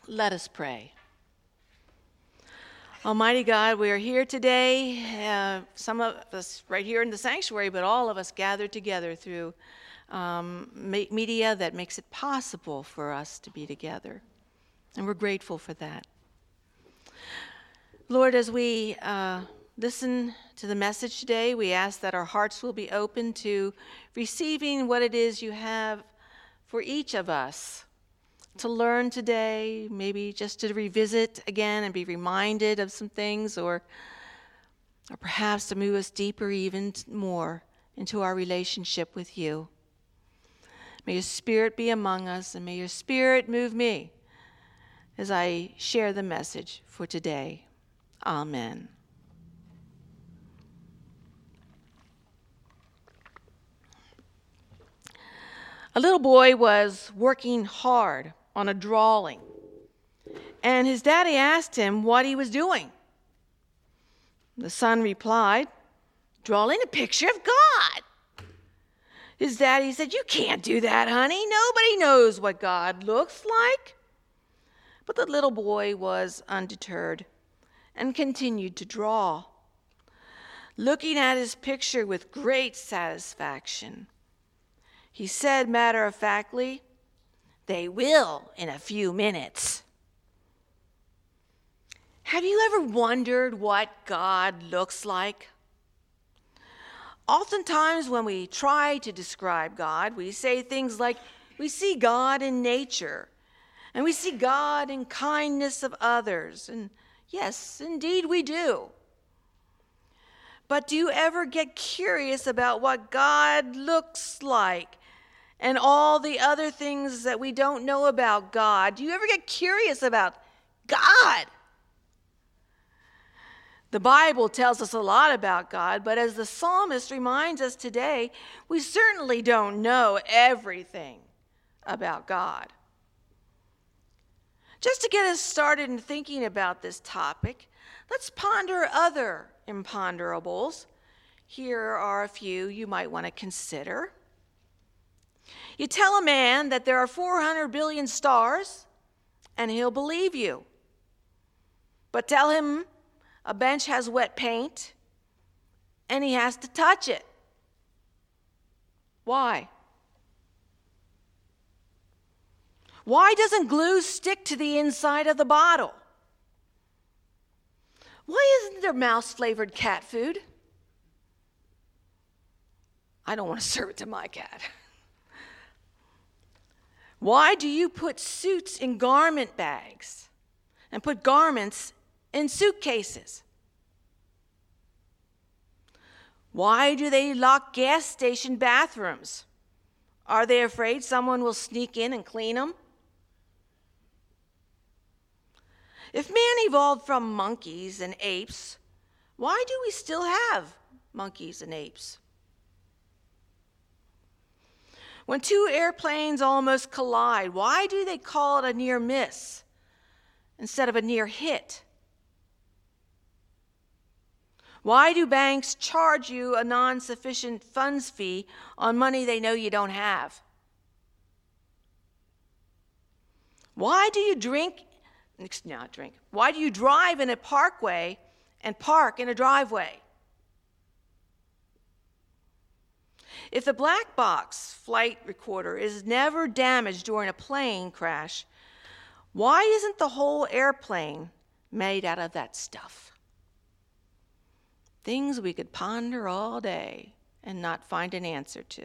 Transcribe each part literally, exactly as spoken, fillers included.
Let us pray. Almighty God, we are here today, uh, some of us right here in the sanctuary, but all of us gathered together through um, me- media that makes it possible for us to be together. And we're grateful for that. Lord, as we uh, listen to the message today, we ask that our hearts will be open to receiving what it is you have for each of us to learn today, maybe just to revisit again and be reminded of some things, or, or perhaps to move us deeper even more into our relationship with you. May your Spirit be among us, and may your Spirit move me as I share the message for today. Amen. A little boy was working hard on a drawing, and his daddy asked him what he was doing. The son replied, "Drawing a picture of God." His daddy said, "You can't do that, honey. Nobody knows what God looks like." But the little boy was undeterred and continued to draw, looking at his picture with great satisfaction. He said matter-of-factly, "They will in a few minutes." Have you ever wondered what God looks like? Oftentimes when we try to describe God, we say things like, we see God in nature, and we see God in kindness of others. And yes, indeed we do. But do you ever get curious about what God looks like and all the other things that we don't know about God? Do you ever get curious about God? The Bible tells us a lot about God, but as the psalmist reminds us today, we certainly don't know everything about God. Just to get us started in thinking about this topic, let's ponder other imponderables. Here are a few you might want to consider. You tell a man that there are four hundred billion stars, and he'll believe you. But tell him a bench has wet paint, and he has to touch it. Why? Why doesn't glue stick to the inside of the bottle? Why isn't there mouse-flavored cat food? I don't want to serve it to my cat. Why do you put suits in garment bags and put garments in suitcases? Why do they lock gas station bathrooms? Are they afraid someone will sneak in and clean them? If man evolved from monkeys and apes, why do we still have monkeys and apes? When two airplanes almost collide, why do they call it a near miss instead of a near hit? Why do banks charge you a non-sufficient funds fee on money they know you don't have? Why do you drink, not drink, why do you drive in a parkway and park in a driveway? If the black box flight recorder is never damaged during a plane crash, why isn't the whole airplane made out of that stuff? Things we could ponder all day and not find an answer to.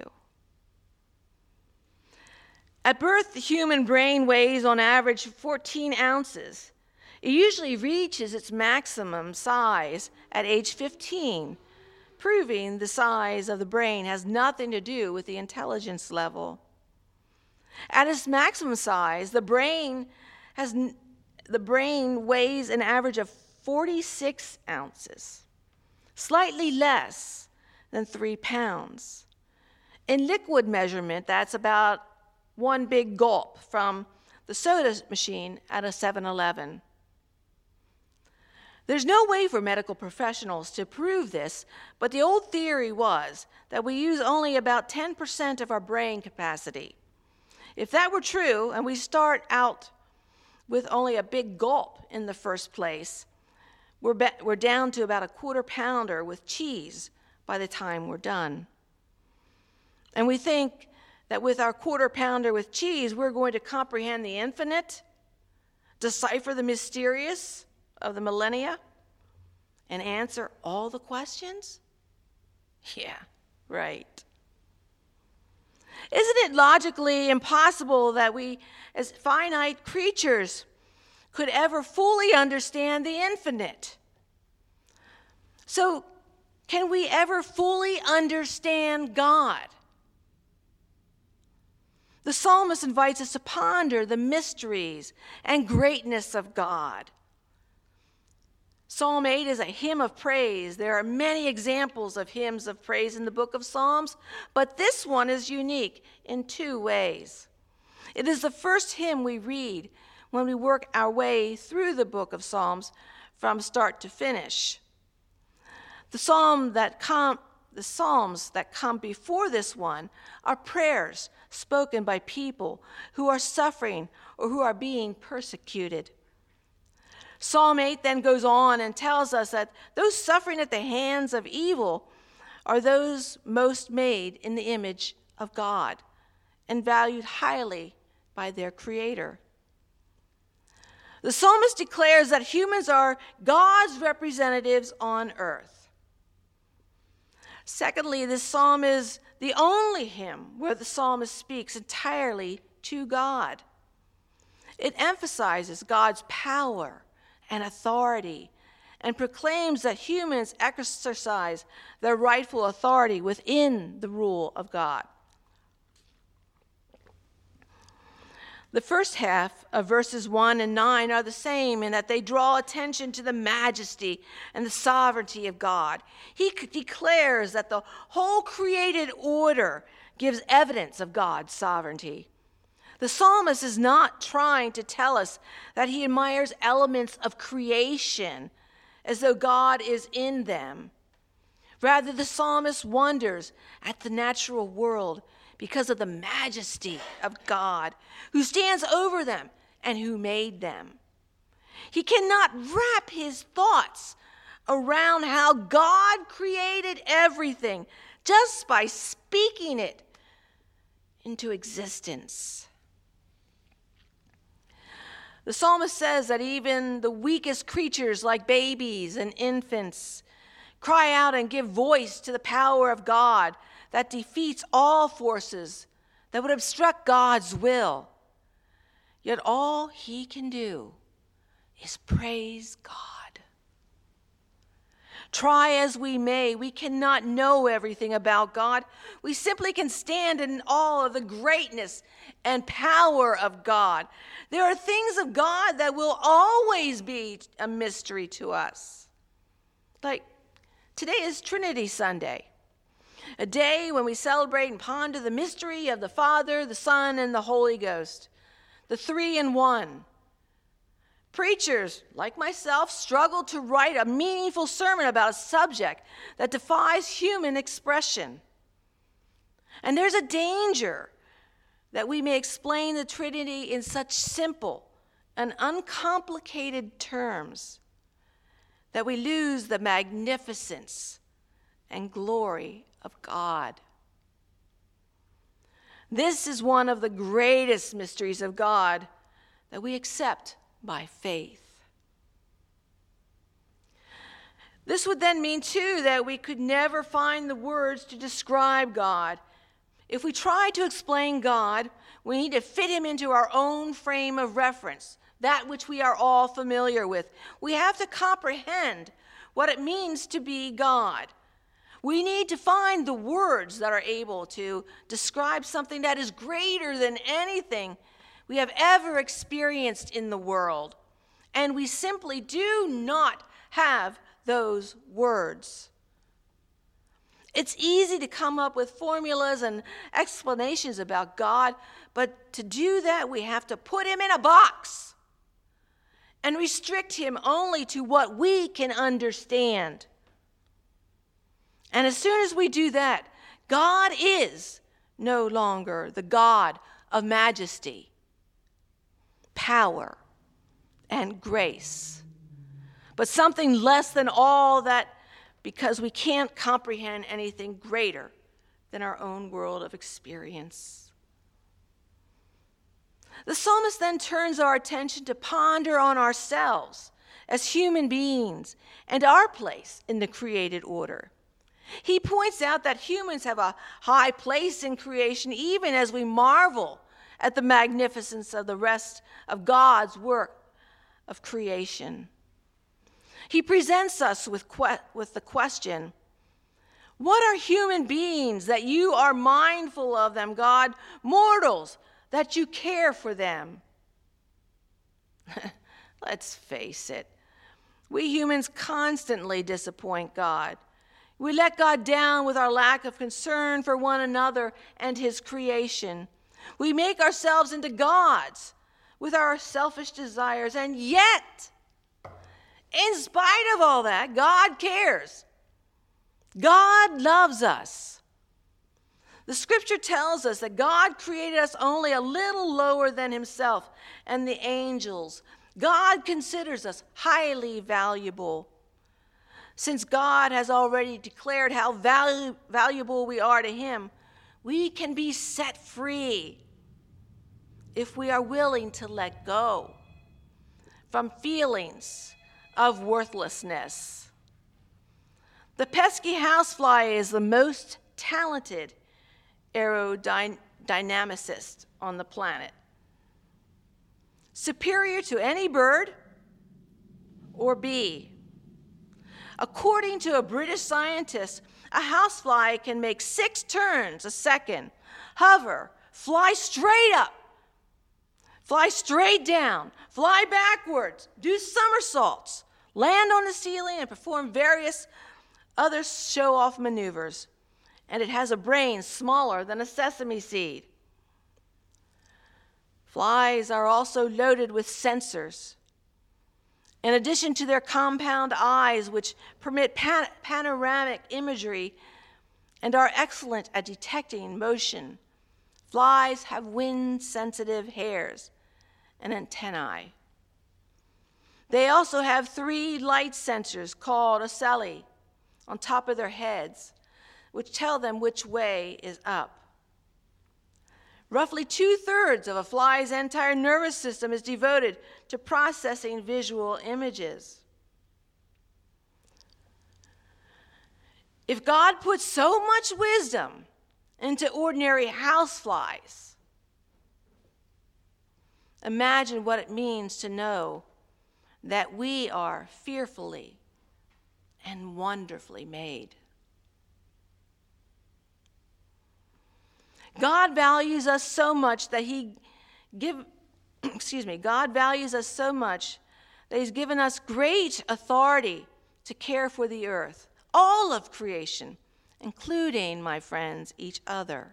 At birth, the human brain weighs on average fourteen ounces. It usually reaches its maximum size at age fifteen, proving the size of the brain has nothing to do with the intelligence level. At its maximum size, the brain has the brain weighs an average of forty-six ounces. Slightly less than three pounds. In liquid measurement, that's about one big gulp from the soda machine at a seven eleven. There's no way for medical professionals to prove this, but the old theory was that we use only about ten percent of our brain capacity. If that were true, and we start out with only a big gulp in the first place. We're, be- we're down to about a quarter pounder with cheese by the time we're done. And we think that with our quarter pounder with cheese, we're going to comprehend the infinite, decipher the mysterious of the millennia, and answer all the questions? Yeah, right. Isn't it logically impossible that we, as finite creatures, could ever fully understand the infinite? So, can we ever fully understand God? The psalmist invites us to ponder the mysteries and greatness of God. Psalm eight is a hymn of praise. There are many examples of hymns of praise in the book of Psalms, but this one is unique in two ways. It is the first hymn we read when we work our way through the book of Psalms from start to finish. The psalm that come, the psalms that come before this one are prayers spoken by people who are suffering or who are being persecuted. Psalm eight then goes on and tells us that those suffering at the hands of evil are those most made in the image of God and valued highly by their Creator. The psalmist declares that humans are God's representatives on earth. Secondly, this psalm is the only hymn where the psalmist speaks entirely to God. It emphasizes God's power and authority and proclaims that humans exercise their rightful authority within the rule of God. The first half of verses one and nine are the same in that they draw attention to the majesty and the sovereignty of God. He declares that the whole created order gives evidence of God's sovereignty. The psalmist is not trying to tell us that he admires elements of creation as though God is in them. Rather, the psalmist wonders at the natural world because of the majesty of God, who stands over them and who made them. He cannot wrap his thoughts around how God created everything just by speaking it into existence. The psalmist says that even the weakest creatures like babies and infants cry out and give voice to the power of God that defeats all forces that would obstruct God's will. Yet all he can do is praise God. Try as we may, we cannot know everything about God. We simply can stand in awe of the greatness and power of God. There are things of God that will always be a mystery to us. Like today is Trinity Sunday, a day when we celebrate and ponder the mystery of the Father, the Son, and the Holy Ghost, the three in one. Preachers, like myself, struggle to write a meaningful sermon about a subject that defies human expression. And there's a danger that we may explain the Trinity in such simple and uncomplicated terms that we lose the magnificence and glory of God. This is one of the greatest mysteries of God that we accept by faith. This would then mean, too, that we could never find the words to describe God. If we try to explain God, we need to fit him into our own frame of reference, that which we are all familiar with. We have to comprehend what it means to be God. We need to find the words that are able to describe something that is greater than anything we have ever experienced in the world. And we simply do not have those words. It's easy to come up with formulas and explanations about God, but to do that, we have to put him in a box and restrict him only to what we can understand. And as soon as we do that, God is no longer the God of majesty, power, and grace, but something less than all that because we can't comprehend anything greater than our own world of experience. The psalmist then turns our attention to ponder on ourselves as human beings and our place in the created order. He points out that humans have a high place in creation, even as we marvel at the magnificence of the rest of God's work of creation. He presents us with, que- with the question, what are human beings that you are mindful of them, God? Mortals, that you care for them. Let's face it, we humans constantly disappoint God. We let God down with our lack of concern for one another and his creation. We make ourselves into gods with our selfish desires, and yet, in spite of all that, God cares. God loves us. The scripture tells us that God created us only a little lower than himself and the angels. God considers us highly valuable. Since God has already declared how valu- valuable we are to him, we can be set free if we are willing to let go from feelings of worthlessness. The pesky housefly is the most talented aerodynamicist on the planet, superior to any bird or bee. According to a British scientist, a housefly can make six turns a second, hover, fly straight up, fly straight down, fly backwards, do somersaults, land on the ceiling, and perform various other show-off maneuvers. And it has a brain smaller than a sesame seed. Flies are also loaded with sensors. In addition to their compound eyes, which permit pan- panoramic imagery and are excellent at detecting motion, flies have wind-sensitive hairs and antennae. They also have three light sensors called ocelli on top of their heads, which tell them which way is up. Roughly two-thirds of a fly's entire nervous system is devoted to processing visual images. If God put so much wisdom into ordinary houseflies, imagine what it means to know that we are fearfully and wonderfully made. God values us so much that he give excuse me, God values us so much that he's given us great authority to care for the earth, all of creation, including, my friends, each other.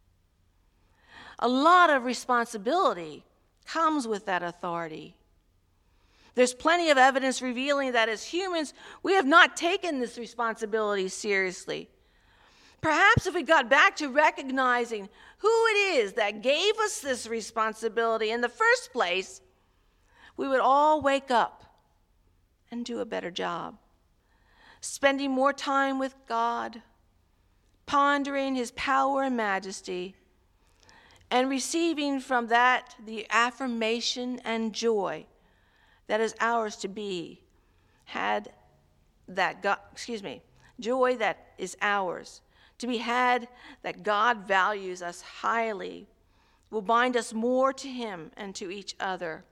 A lot of responsibility comes with that authority. There's plenty of evidence revealing that as humans, we have not taken this responsibility seriously. Perhaps if we got back to recognizing who it is that gave us this responsibility in the first place, we would all wake up and do a better job, spending more time with God, pondering his power and majesty, and receiving from that the affirmation and joy that is ours to be, had that God, excuse me, joy that is ours to be had, that God values us highly, will bind us more to him and to each other.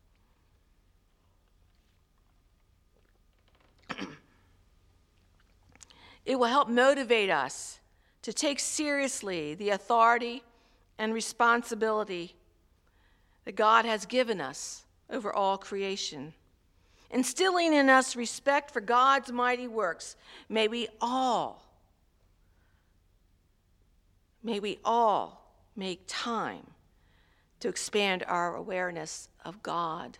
It will help motivate us to take seriously the authority and responsibility that God has given us over all creation. Instilling in us respect for God's mighty works, may we all May we all make time to expand our awareness of God.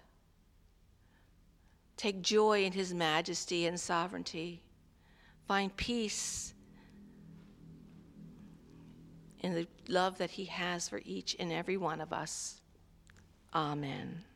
Take joy in his majesty and sovereignty. Find peace in the love that he has for each and every one of us. Amen.